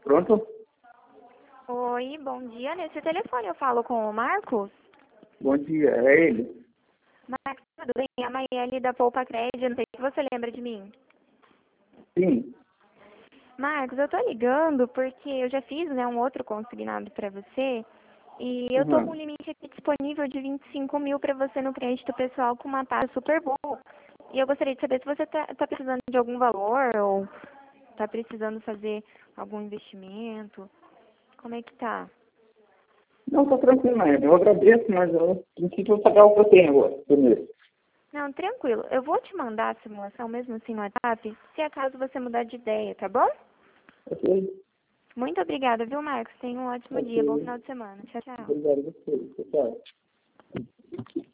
Pronto? Oi, bom dia. Nesse telefone eu falo com o Marcos. Bom dia, é ele? Marcos, tudo bem? É a Maiele da Poupa Crédito, não sei se você lembra de mim. Sim. Marcos, eu tô ligando porque eu já fiz, né, um outro consignado para você e eu tô com um Uhum. limite aqui disponível de 25 mil para você no crédito pessoal com uma taxa super boa. E eu gostaria de saber se você tá precisando de algum valor ou tá precisando fazer algum investimento. Como é que tá? Não, tô tranquilo, né? Eu agradeço, mas eu preciso pagar o que eu tenho agora, primeiro. Não, tranquilo. Eu vou te mandar a simulação mesmo assim no WhatsApp, se acaso você mudar de ideia, tá bom? Ok? Muito obrigada, viu, Marcos? Tenha um ótimo Ok. dia. Bom final de semana. Tchau, tchau. Obrigado a você. Tchau.